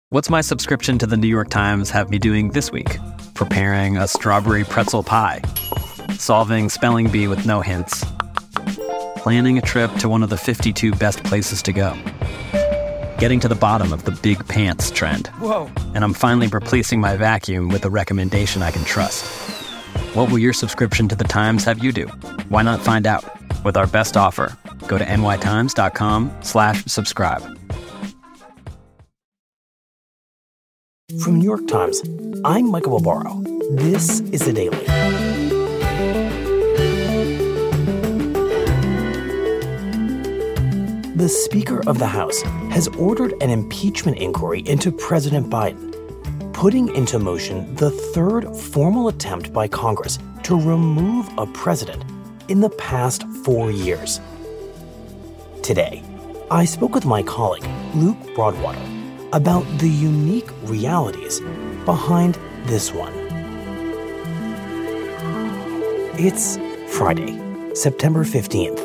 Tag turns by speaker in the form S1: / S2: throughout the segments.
S1: What's my subscription to the New York Times have me doing this week? Preparing a strawberry pretzel pie, solving spelling bee with no hints, planning a trip to one of the 52 best places to go, getting to the bottom of the big pants trend.
S2: Whoa.
S1: And I'm finally replacing my vacuum with a recommendation I can trust. What will your subscription to the Times have you do? Why not find out? With our best offer, go to nytimes.com/subscribe.
S3: From New York Times, I'm Michael Barbaro. This is The Daily. The Speaker of the House has ordered an impeachment inquiry into President Biden, putting into motion the third formal attempt by Congress to remove a president in the past 4 years. Today, I spoke with my colleague, Luke Broadwater, about the unique realities behind this one. It's Friday, September 15th.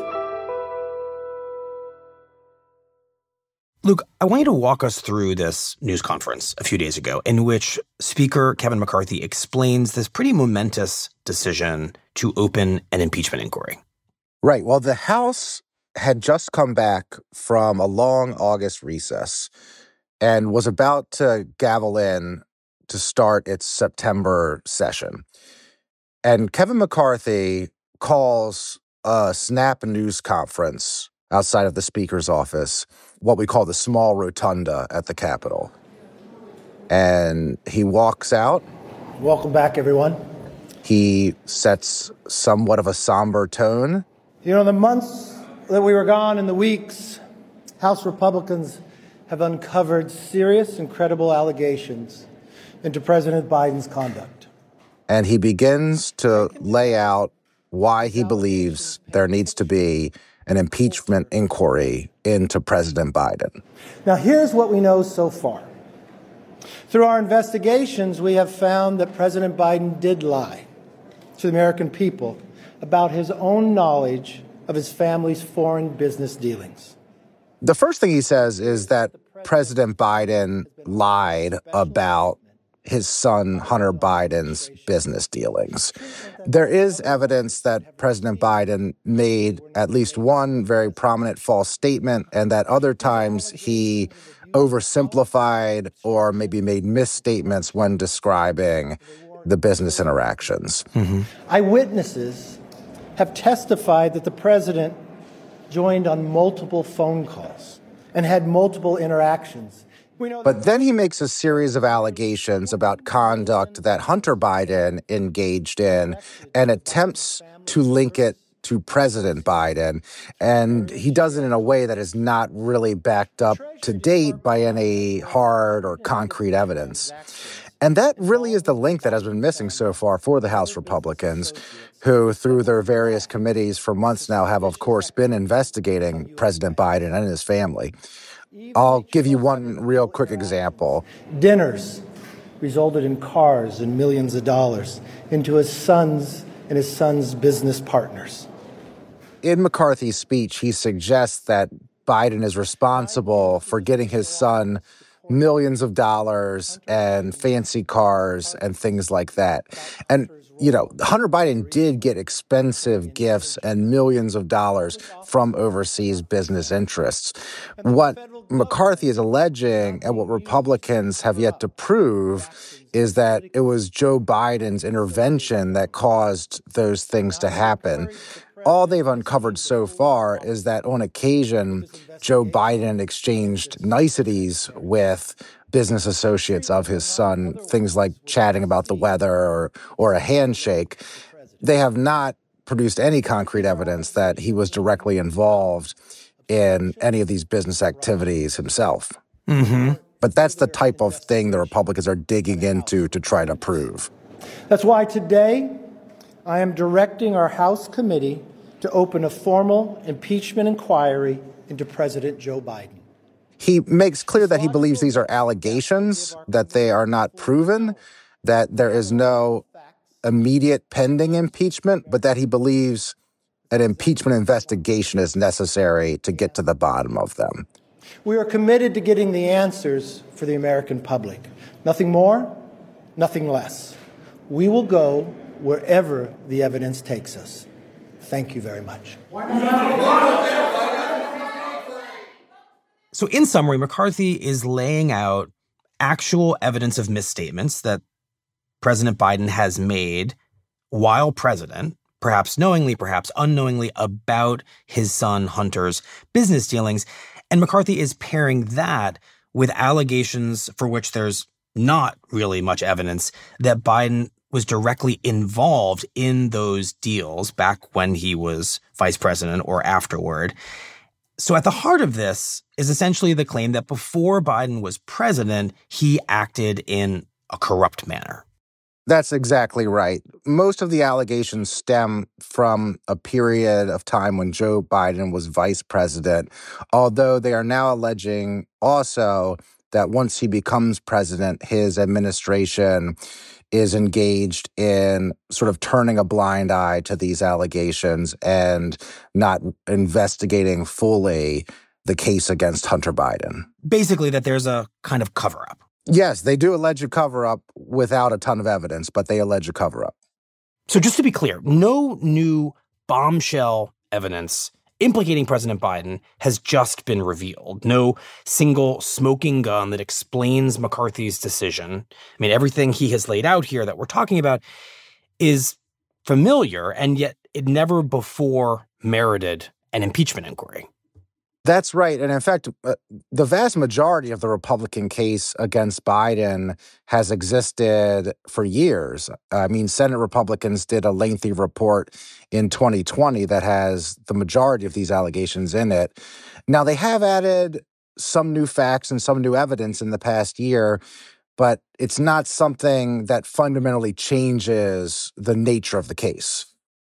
S3: Luke, I want you to walk us through this news conference a few days ago in which Speaker Kevin McCarthy explains this pretty momentous decision to open an impeachment inquiry.
S4: Right. Well, the House had just come back from a long August recess and was about to gavel in to start its September session. And Kevin McCarthy calls a snap news conference outside of the Speaker's office, what we call the small rotunda at the Capitol. And he walks out.
S5: Welcome back, everyone.
S4: He sets somewhat of a somber tone.
S5: You know, the months that we were gone and the weeks, House Republicans have uncovered serious and credible allegations into President Biden's conduct.
S4: And he begins to lay out why he believes there needs to be an impeachment inquiry into President Biden.
S5: Now, here's what we know so far. Through our investigations, we have found that President Biden did lie to the American people about his own knowledge of his family's foreign business dealings.
S4: The first thing he says is that President Biden lied about his son Hunter Biden's business dealings. There is evidence that President Biden made at least one very prominent false statement, and that other times he oversimplified or maybe made misstatements when describing the business interactions. Mm-hmm.
S5: Eyewitnesses have testified that the president joined on multiple phone calls and had multiple interactions.
S4: But then he makes a series of allegations about conduct that Hunter Biden engaged in and attempts to link it to President Biden. And he does it in a way that is not really backed up to date by any hard or concrete evidence. And that really is the link that has been missing so far for the House Republicans, who, through their various committees for months now, have, of course, been investigating President Biden and his family. I'll give you one real quick example.
S5: Dinners resulted in cars and millions of dollars into his son's and his son's business partners.
S4: In McCarthy's speech, he suggests that Biden is responsible for getting his son millions of dollars and fancy cars and things like that. And, you know, Hunter Biden did get expensive gifts and millions of dollars from overseas business interests. What McCarthy is alleging and what Republicans have yet to prove is that it was Joe Biden's intervention that caused those things to happen. All they've uncovered so far is that on occasion, Joe Biden exchanged niceties with business associates of his son, things like chatting about the weather or a handshake. They have not produced any concrete evidence that he was directly involved in any of these business activities himself. Mm-hmm. But that's the type of thing the Republicans are digging into to try to prove.
S5: That's why today I am directing our House committee to open a formal impeachment inquiry into President Joe Biden.
S4: He makes clear that he believes these are allegations, that they are not proven, that there is no immediate pending impeachment, but that he believes an impeachment investigation is necessary to get to the bottom of them.
S5: We are committed to getting the answers for the American public. Nothing more, nothing less. We will go wherever the evidence takes us. Thank you very much.
S2: So in summary, McCarthy is laying out actual evidence of misstatements that President Biden has made while president, perhaps knowingly, perhaps unknowingly, about his son Hunter's business dealings. And McCarthy is pairing that with allegations for which there's not really much evidence that Biden was directly involved in those deals back when he was vice president or afterward. So at the heart of this is essentially the claim that before Biden was president, he acted in a corrupt manner.
S4: That's exactly right. Most of the allegations stem from a period of time when Joe Biden was vice president, although they are now alleging also that once he becomes president, his administration is engaged in sort of turning a blind eye to these allegations and not investigating fully the case against Hunter Biden.
S2: Basically, that there's a kind of cover-up.
S4: Yes, they do allege a cover-up without a ton of evidence, but they allege a cover-up.
S2: So just to be clear, no new bombshell evidence implicating President Biden has just been revealed. No single smoking gun that explains McCarthy's decision. I mean, everything he has laid out here that we're talking about is familiar, and yet it never before merited an impeachment inquiry.
S4: That's right. And in fact, the vast majority of the Republican case against Biden has existed for years. I mean, Senate Republicans did a lengthy report in 2020 that has the majority of these allegations in it. Now, they have added some new facts and some new evidence in the past year, but it's not something that fundamentally changes the nature of the case.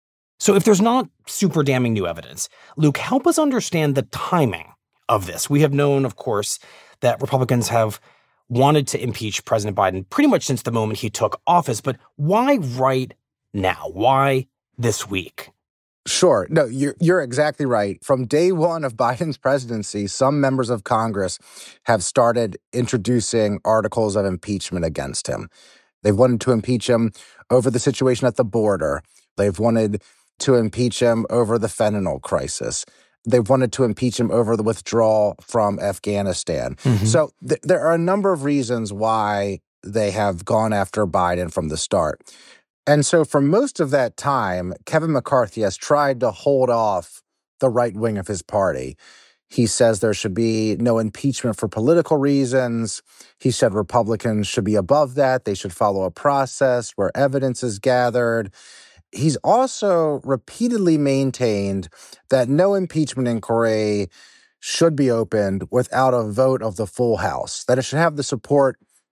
S2: So if there's not super damning new evidence, Luke, help us understand the timing of this. We have known, of course, that Republicans have wanted to impeach President Biden pretty much since the moment he took office. But why right now? Why this week?
S4: Sure. No, you're exactly right. From day one of Biden's presidency, some members of Congress have started introducing articles of impeachment against him. They've wanted to impeach him over the situation at the border. They've wanted to impeach him over the fentanyl crisis. They've wanted to impeach him over the withdrawal from Afghanistan. Mm-hmm. So there are a number of reasons why they have gone after Biden from the start. And so for most of that time, Kevin McCarthy has tried to hold off the right wing of his party. He says there should be no impeachment for political reasons. He said Republicans should be above that. They should follow a process where evidence is gathered. He's also repeatedly maintained that no impeachment inquiry should be opened without a vote of the full House, that it should have the support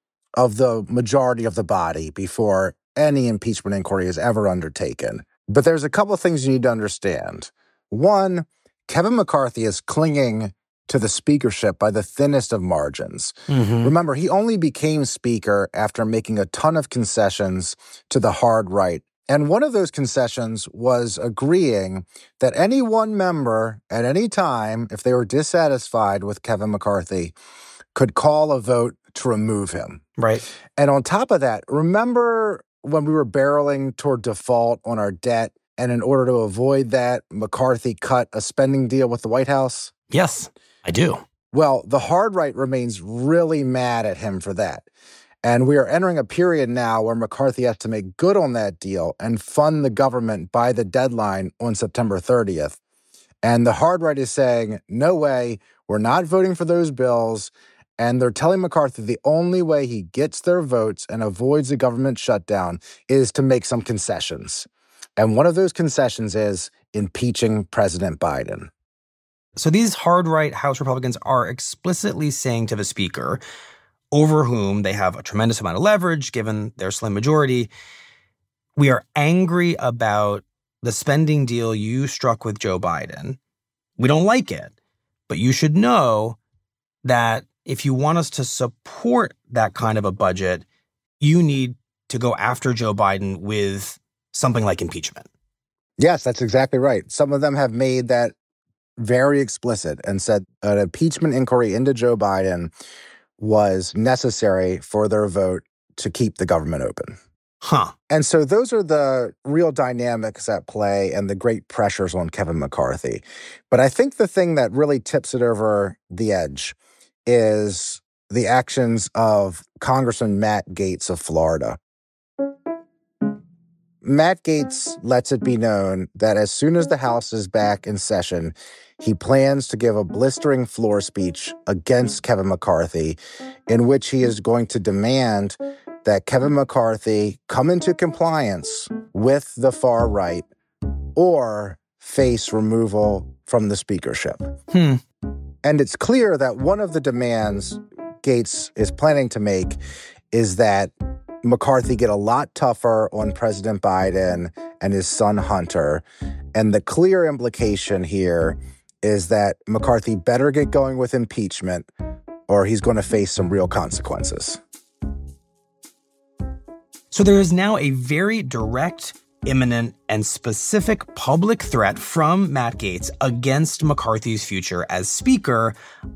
S4: of the majority of the body before any impeachment inquiry is ever undertaken. But there's a couple of things you need to understand. One, Kevin McCarthy is clinging to the speakership by the thinnest of margins. Mm-hmm. Remember, he only became speaker after making a ton of concessions to the hard right. And one of those concessions was agreeing that any one member at any time, if they were dissatisfied with Kevin McCarthy, could call a vote to remove him.
S2: Right.
S4: And on top of that, remember when we were barreling toward default on our debt, and in order to avoid that, McCarthy cut a spending deal with the White House?
S2: Yes, I do.
S4: Well, the hard right remains really mad at him for that. And we are entering a period now where McCarthy has to make good on that deal and fund the government by the deadline on September 30th. And the hard right is saying, no way, we're not voting for those bills. And they're telling McCarthy the only way he gets their votes and avoids a government shutdown is to make some concessions. And one of those concessions is impeaching President Biden.
S2: So these hard right House Republicans are explicitly saying to the Speaker, over whom they have a tremendous amount of leverage given their slim majority, we are angry about the spending deal you struck with Joe Biden. We don't like it, but you should know that if you want us to support that kind of a budget, you need to go after Joe Biden with something like impeachment.
S4: Yes, that's exactly right. Some of them have made that very explicit and said an impeachment inquiry into Joe Biden was necessary for their vote to keep the government open.
S2: Huh.
S4: And so those are the real dynamics at play and the great pressures on Kevin McCarthy. But I think the thing that really tips it over the edge is the actions of Congressman Matt Gaetz of Florida. Matt Gaetz lets it be known that as soon as the House is back in session, he plans to give a blistering floor speech against Kevin McCarthy, in which he is going to demand that Kevin McCarthy come into compliance with the far right or face removal from the speakership. And it's clear that one of the demands Gaetz is planning to make is that McCarthy get a lot tougher on President Biden and his son Hunter. And the clear implication here is that McCarthy better get going with impeachment or he's going to face some real consequences.
S2: So there is now a very direct, imminent, and specific public threat from Matt Gaetz against McCarthy's future as Speaker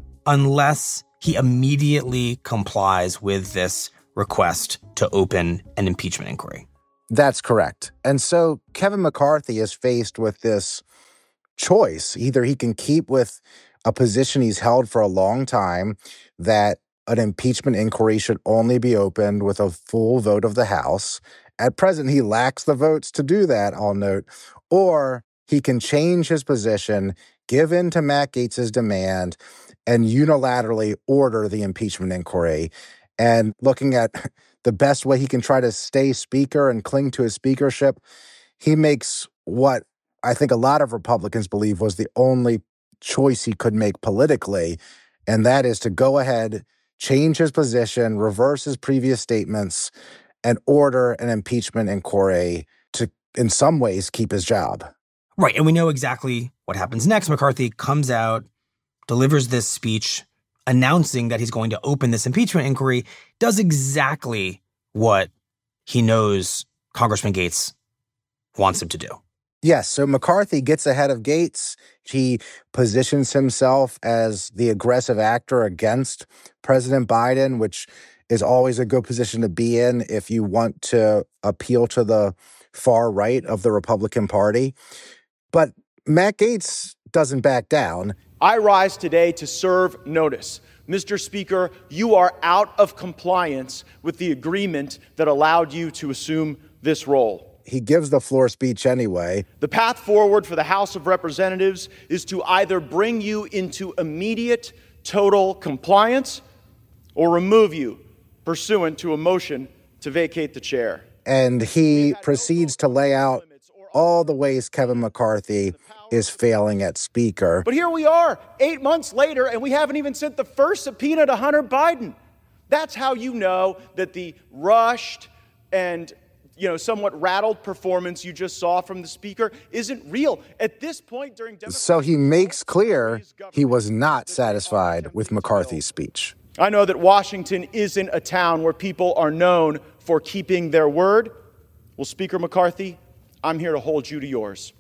S2: unless he immediately complies with this request to open an impeachment inquiry.
S4: That's correct. And so Kevin McCarthy is faced with this choice. Either he can keep with a position he's held for a long time, that an impeachment inquiry should only be opened with a full vote of the House. At present, he lacks the votes to do that, I'll note. Or he can change his position, give in to Matt Gaetz's demand, and unilaterally order the impeachment inquiry. And looking at the best way he can try to stay Speaker and cling to his speakership, he makes what I think a lot of Republicans believe was the only choice he could make politically, and that is to go ahead, change his position, reverse his previous statements, and order an impeachment inquiry to, in some ways, keep his job.
S2: Right, and we know exactly what happens next. McCarthy comes out, delivers this speech, announcing that he's going to open this impeachment inquiry, does exactly what he knows Congressman Gaetz wants him to do.
S4: Yes, so McCarthy gets ahead of Gaetz. He positions himself as the aggressive actor against President Biden, which is always a good position to be in if you want to appeal to the far right of the Republican Party. But Matt Gaetz doesn't back down.
S6: I rise today to serve notice. Mr. Speaker, you are out of compliance with the agreement that allowed you to assume this role.
S4: He gives the floor speech anyway.
S6: The path forward for the House of Representatives is to either bring you into immediate, total compliance or remove you pursuant to a motion to vacate the chair.
S4: And he proceeds to lay out all the ways Kevin McCarthy is failing at Speaker.
S6: But here we are, 8 months later, and we haven't even sent the first subpoena to Hunter Biden. That's how you know that the rushed and somewhat rattled performance you just saw from the Speaker isn't real. At this point during
S4: So he makes clear he was not satisfied with McCarthy's speech.
S6: I know that Washington isn't a town where people are known for keeping their word. Well, Speaker McCarthy, I'm here to hold you to yours.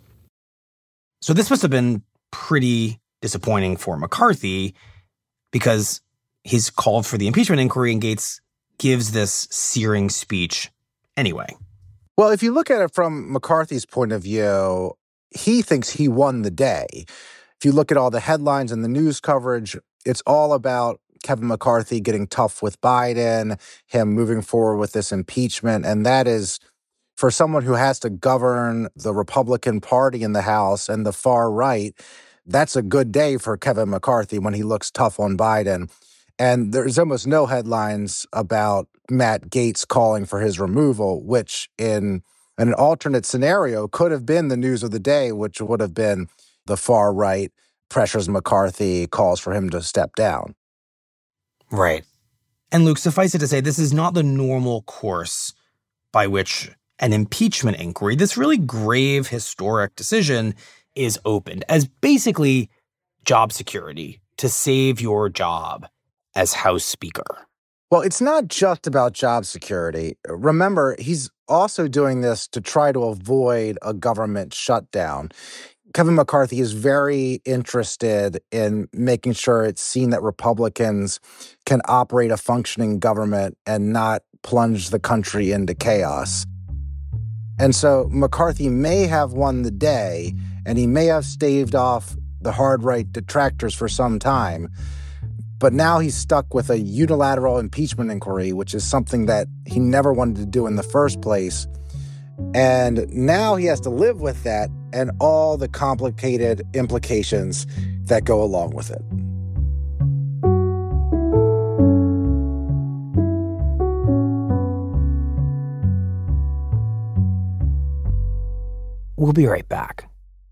S2: So this must have been pretty disappointing for McCarthy because he's called for the impeachment inquiry and Gaetz gives this searing speech anyway.
S4: Well, if you look at it from McCarthy's point of view, he thinks he won the day. If you look at all the headlines and the news coverage, it's all about Kevin McCarthy getting tough with Biden, him moving forward with this impeachment. And that is, for someone who has to govern the Republican Party in the House and the far right, that's a good day for Kevin McCarthy when he looks tough on Biden. And there's almost no headlines about Matt Gaetz calling for his removal, which in an alternate scenario could have been the news of the day, which would have been the far right pressures McCarthy, calls for him to step down.
S2: Right. And Luke, suffice it to say, this is not the normal course by which an impeachment inquiry, this really grave historic decision, is opened as basically job security to save your job as House Speaker.
S4: Well, it's not just about job security. Remember, he's also doing this to try to avoid a government shutdown. Kevin McCarthy is very interested in making sure it's seen that Republicans can operate a functioning government and not plunge the country into chaos. And so McCarthy may have won the day, and he may have staved off the hard-right detractors for some time, but now he's stuck with a unilateral impeachment inquiry, which is something that he never wanted to do in the first place. And now he has to live with that and all the complicated implications that go along with it.
S3: We'll be right back.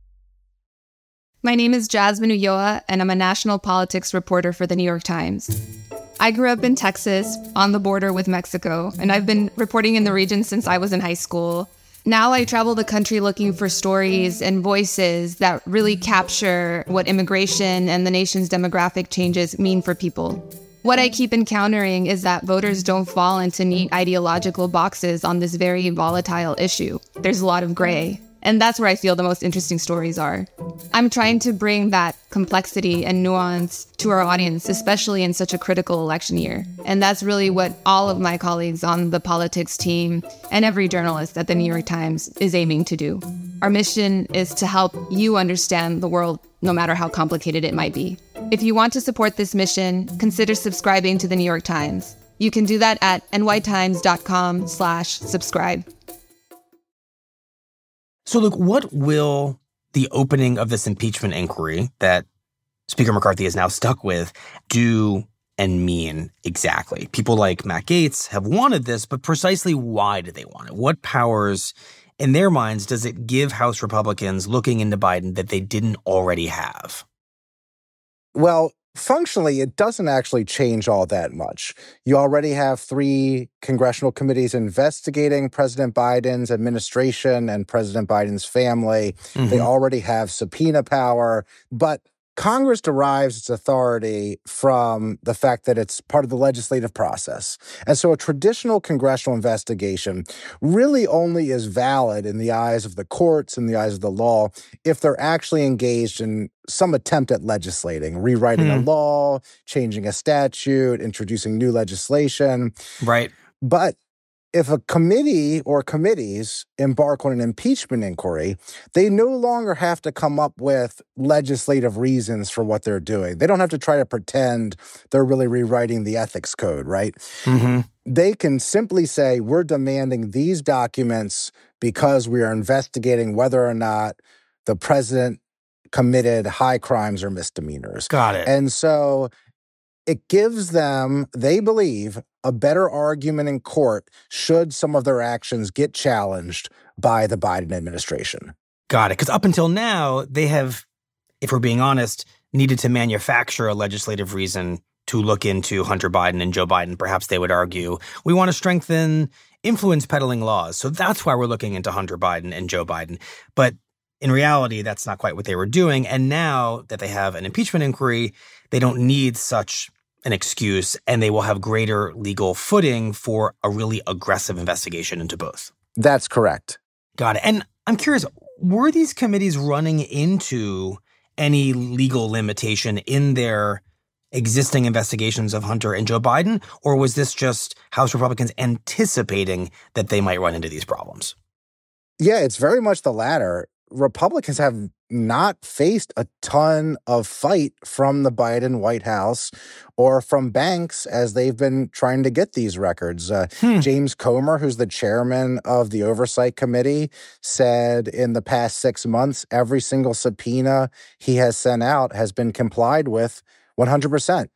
S7: My name is Jasmine Ulloa, and I'm a national politics reporter for The New York Times. I grew up in Texas, on the border with Mexico, and I've been reporting in the region since I was in high school. Now I travel the country looking for stories and voices that really capture what immigration and the nation's demographic changes mean for people. What I keep encountering is that voters don't fall into neat ideological boxes on this very volatile issue. There's a lot of gray. And that's where I feel the most interesting stories are. I'm trying to bring that complexity and nuance to our audience, especially in such a critical election year. And that's really what all of my colleagues on the politics team and every journalist at the New York Times is aiming to do. Our mission is to help you understand the world, no matter how complicated it might be. If you want to support this mission, consider subscribing to the New York Times. You can do that at nytimes.com/subscribe.
S2: So, look, what will the opening of this impeachment inquiry that Speaker McCarthy is now stuck with do and mean exactly? People like Matt Gaetz have wanted this, but precisely why do they want it? What powers, in their minds, does it give House Republicans looking into Biden that they didn't already have?
S4: Well, functionally, it doesn't actually change all that much. You already have 3 congressional committees investigating President Biden's administration and President Biden's family. Mm-hmm. They already have subpoena power, but Congress derives its authority from the fact that it's part of the legislative process. And so a traditional congressional investigation really only is valid in the eyes of the courts, in the eyes of the law, if they're actually engaged in some attempt at legislating, rewriting a law, changing a statute, introducing new legislation.
S2: Right.
S4: But if a committee or committees embark on an impeachment inquiry, they no longer have to come up with legislative reasons for what they're doing. They don't have to try to pretend they're really rewriting the ethics code, right? Mm-hmm. They can simply say, we're demanding these documents because we are investigating whether or not the president committed high crimes or misdemeanors.
S2: Got it.
S4: And so it gives them, they believe, a better argument in court should some of their actions get challenged by the Biden administration.
S2: Got it. Because up until now, they have, if we're being honest, needed to manufacture a legislative reason to look into Hunter Biden and Joe Biden. Perhaps they would argue, we want to strengthen influence peddling laws. So that's why we're looking into Hunter Biden and Joe Biden. But in reality, that's not quite what they were doing. And now that they have an impeachment inquiry, they don't need such an excuse, and they will have greater legal footing for a really aggressive investigation into both.
S4: That's correct.
S2: Got it. And I'm curious, were these committees running into any legal limitation in their existing investigations of Hunter and Joe Biden, or was this just House Republicans anticipating that they might run into these problems?
S4: Yeah, it's very much the latter. Republicans have not faced a ton of fight from the Biden White House or from banks as they've been trying to get these records. James Comer, who's the chairman of the Oversight Committee, said in the past 6 months, every single subpoena he has sent out has been complied with 100%.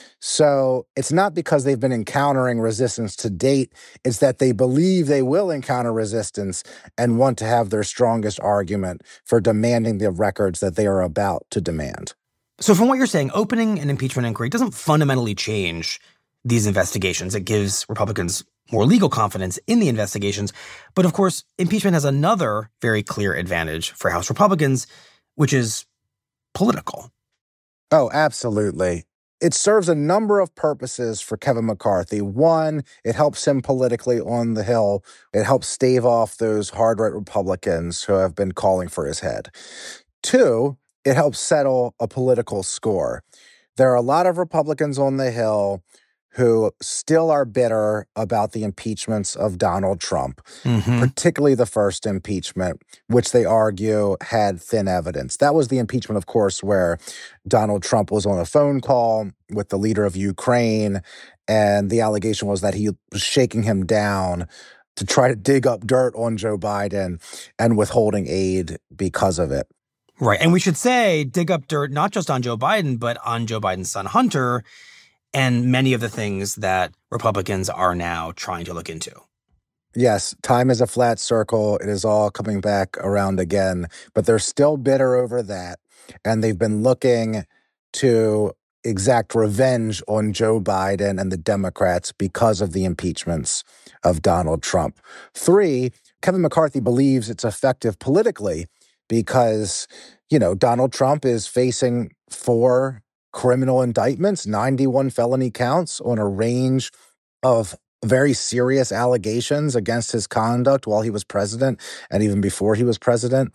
S4: So it's not because they've been encountering resistance to date. It's that they believe they will encounter resistance and want to have their strongest argument for demanding the records that they are about to demand.
S2: So from what you're saying, opening an impeachment inquiry doesn't fundamentally change these investigations. It gives Republicans more legal confidence in the investigations. But of course, impeachment has another very clear advantage for House Republicans, which is political.
S4: Oh, absolutely. It serves a number of purposes for Kevin McCarthy. One, it helps him politically on the Hill. It helps stave off those hard-right Republicans who have been calling for his head. Two, it helps settle a political score. There are a lot of Republicans on the Hill who still are bitter about the impeachments of Donald Trump, particularly the first impeachment, which they argue had thin evidence. That was the impeachment, of course, where Donald Trump was on a phone call with the leader of Ukraine, and the allegation was that he was shaking him down to try to dig up dirt on Joe Biden and withholding aid because of it.
S2: Right. And we should say dig up dirt not just on Joe Biden, but on Joe Biden's son, Hunter, and many of the things that Republicans are now trying to look into.
S4: Yes, time is a flat circle. It is all coming back around again, but they're still bitter over that. And they've been looking to exact revenge on Joe Biden and the Democrats because of the impeachments of Donald Trump. Three, Kevin McCarthy believes it's effective politically because, Donald Trump is facing 4 criminal indictments, 91 felony counts on a range of very serious allegations against his conduct while he was president and even before he was president.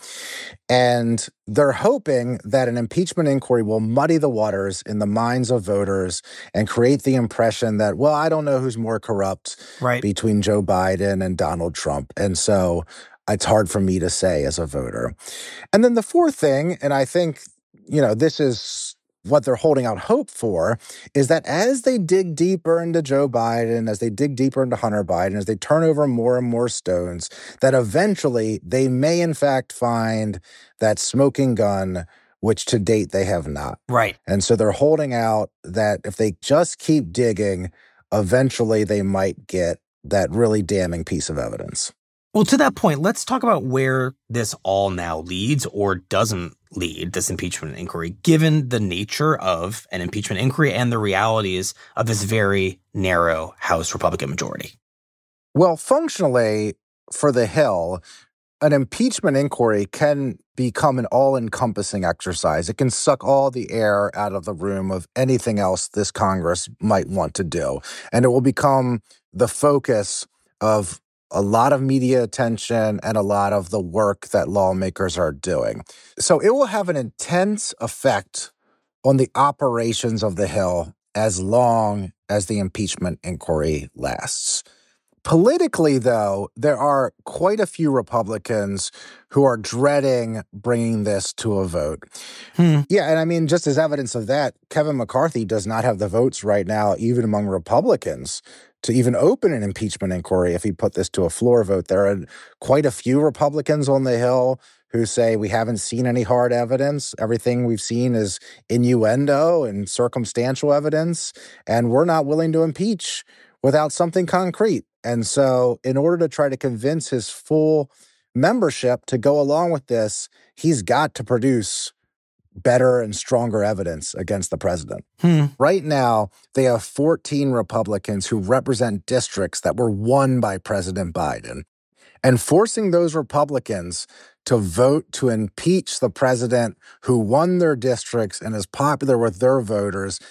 S4: And they're hoping that an impeachment inquiry will muddy the waters in the minds of voters and create the impression that, well, I don't know who's more corrupt between Joe Biden and Donald Trump. And so it's hard for me to say as a voter. And then the fourth thing, and I think, this is what they're holding out hope for, is that as they dig deeper into Joe Biden, as they dig deeper into Hunter Biden, as they turn over more and more stones, that eventually they may in fact find that smoking gun, which to date they have not.
S2: Right.
S4: And so they're holding out that if they just keep digging, eventually they might get that really damning piece of evidence.
S2: Well, to that point, let's talk about where this all now leads or doesn't lead, this impeachment inquiry, given the nature of an impeachment inquiry and the realities of this very narrow House Republican majority.
S4: Well, functionally, for the Hill, an impeachment inquiry can become an all-encompassing exercise. It can suck all the air out of the room of anything else this Congress might want to do. And it will become the focus of a lot of media attention and a lot of the work that lawmakers are doing. So it will have an intense effect on the operations of the Hill as long as the impeachment inquiry lasts. Politically, though, there are quite a few Republicans who are dreading bringing this to a vote. Yeah, and I mean, just as evidence of that, Kevin McCarthy does not have the votes right now, even among Republicans, to even open an impeachment inquiry if he put this to a floor vote. There are quite a few Republicans on the Hill who say we haven't seen any hard evidence. Everything we've seen is innuendo and circumstantial evidence, and we're not willing to impeach without something concrete. And so in order to try to convince his full membership to go along with this, he's got to produce better and stronger evidence against the president. Right now, they have 14 Republicans who represent districts that were won by President Biden. And forcing those Republicans to vote to impeach the president who won their districts and is popular with their voters,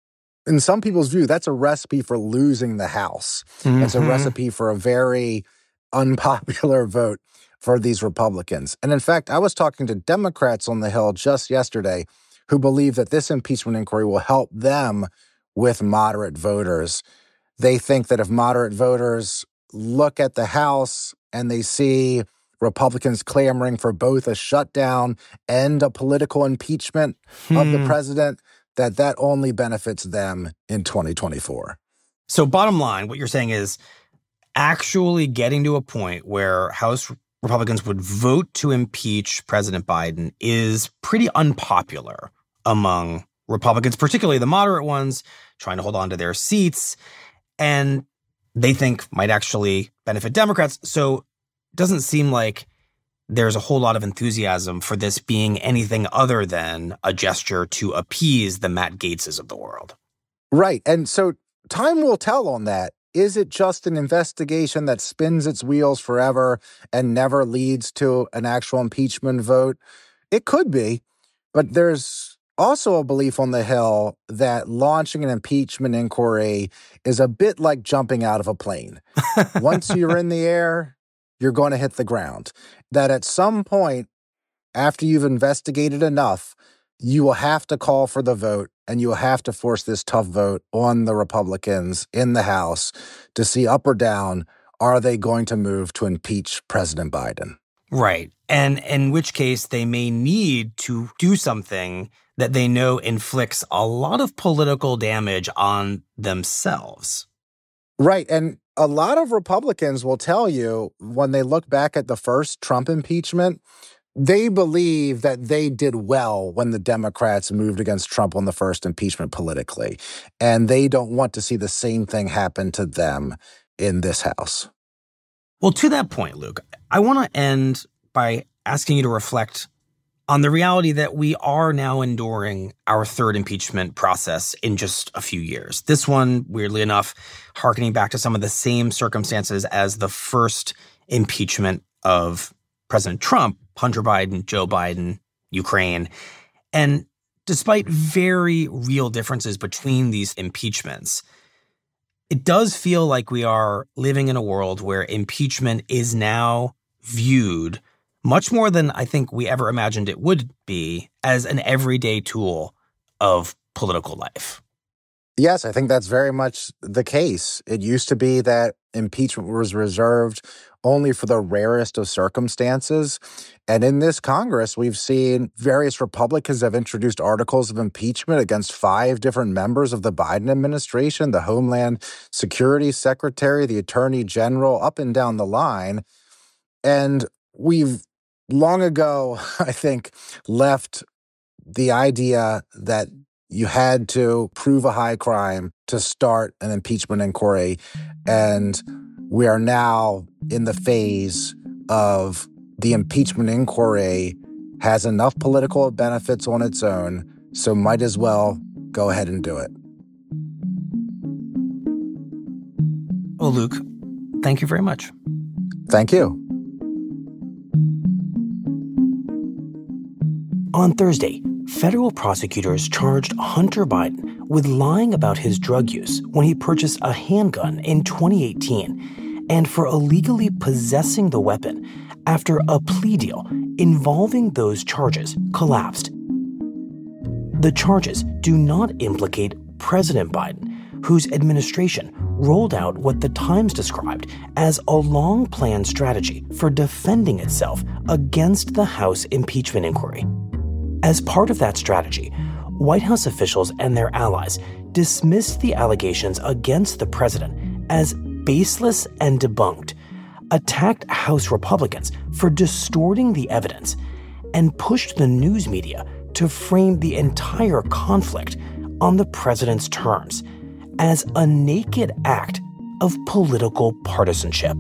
S4: in some people's view, that's a recipe for losing the House. It's a recipe for a very unpopular vote for these Republicans. And in fact, I was talking to Democrats on the Hill just yesterday who believe that this impeachment inquiry will help them with moderate voters. They think that if moderate voters look at the House and they see Republicans clamoring for both a shutdown and a political impeachment of the president, that only benefits them in 2024.
S2: So bottom line, what you're saying is actually getting to a point where House Republicans would vote to impeach President Biden is pretty unpopular among Republicans, particularly the moderate ones, trying to hold on to their seats, and they think might actually benefit Democrats. So it doesn't seem like there's a whole lot of enthusiasm for this being anything other than a gesture to appease the Matt Gaetzes of the world.
S4: Right. And so time will tell on that. Is it just an investigation that spins its wheels forever and never leads to an actual impeachment vote? It could be, but there's also a belief on the Hill that launching an impeachment inquiry is a bit like jumping out of a plane. Once you're in the air, you're going to hit the ground. That at some point, after you've investigated enough, you will have to call for the vote, and you will have to force this tough vote on the Republicans in the House to see up or down, are they going to move to impeach President Biden?
S2: Right. And in which case they may need to do something that they know inflicts a lot of political damage on themselves.
S4: Right. And a lot of Republicans will tell you when they look back at the first Trump impeachment, they believe that they did well when the Democrats moved against Trump on the first impeachment politically. And they don't want to see the same thing happen to them in this House.
S2: Well, to that point, Luke, I want to end by asking you to reflect on the reality that we are now enduring our third impeachment process in just a few years. This one, weirdly enough, hearkening back to some of the same circumstances as the first impeachment of President Trump, Hunter Biden, Joe Biden, Ukraine. And despite very real differences between these impeachments, it does feel like we are living in a world where impeachment is now viewed much more than I think we ever imagined it would be as an everyday tool of political life.
S4: Yes, I think that's very much the case. It used to be that impeachment was reserved only for the rarest of circumstances. And in this Congress, we've seen various Republicans have introduced articles of impeachment against 5 different members of the Biden administration, the Homeland Security Secretary, the Attorney General, up and down the line. And we've long ago, I think, left the idea that you had to prove a high crime to start an impeachment inquiry. And we are now in the phase of the impeachment inquiry has enough political benefits on its own, so might as well go ahead and do it.
S2: Well, Luke, thank you very much.
S4: Thank you.
S3: On Thursday, federal prosecutors charged Hunter Biden with lying about his drug use when he purchased a handgun in 2018 and for illegally possessing the weapon after a plea deal involving those charges collapsed. The charges do not implicate President Biden, whose administration rolled out what the Times described as a long-planned strategy for defending itself against the House impeachment inquiry. As part of that strategy, White House officials and their allies dismissed the allegations against the president as baseless and debunked, attacked House Republicans for distorting the evidence, and pushed the news media to frame the entire conflict on the president's terms as a naked act of political partisanship.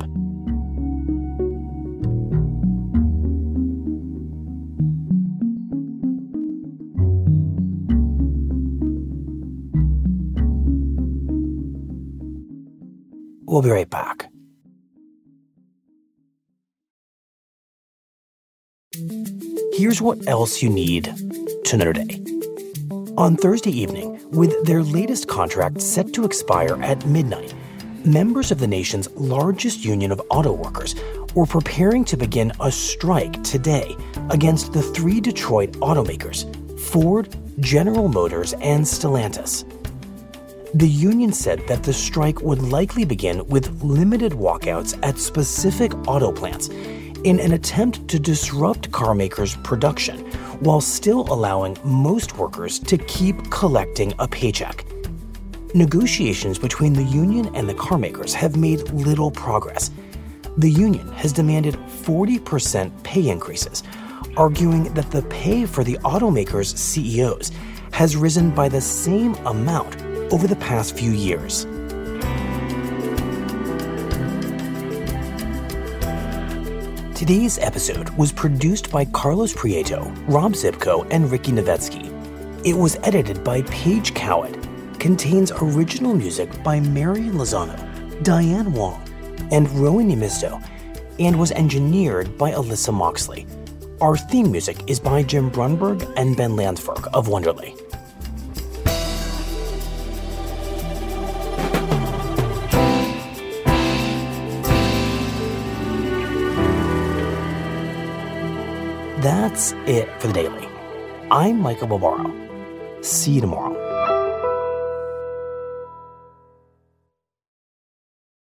S3: We'll be right back. Here's what else you need to know today. On Thursday evening, with their latest contract set to expire at midnight, members of the nation's largest union of auto workers were preparing to begin a strike today against the 3 Detroit automakers, Ford, General Motors, and Stellantis. The union said that the strike would likely begin with limited walkouts at specific auto plants in an attempt to disrupt car makers' production while still allowing most workers to keep collecting a paycheck. Negotiations between the union and the car makers have made little progress. The union has demanded 40% pay increases, arguing that the pay for the automakers' CEOs has risen by the same amount over the past few years. Today's episode was produced by Carlos Prieto, Rob Zipko, and Ricky Novetsky. It was edited by Paige Cowett, contains original music by Marian Lozano, Diane Wong, and Rowan Nimisto, and was engineered by Alyssa Moxley. Our theme music is by Jim Brunberg and Ben Landsberg of Wonderly. That's it for the Daily. I'm Michael Barbaro. See you tomorrow.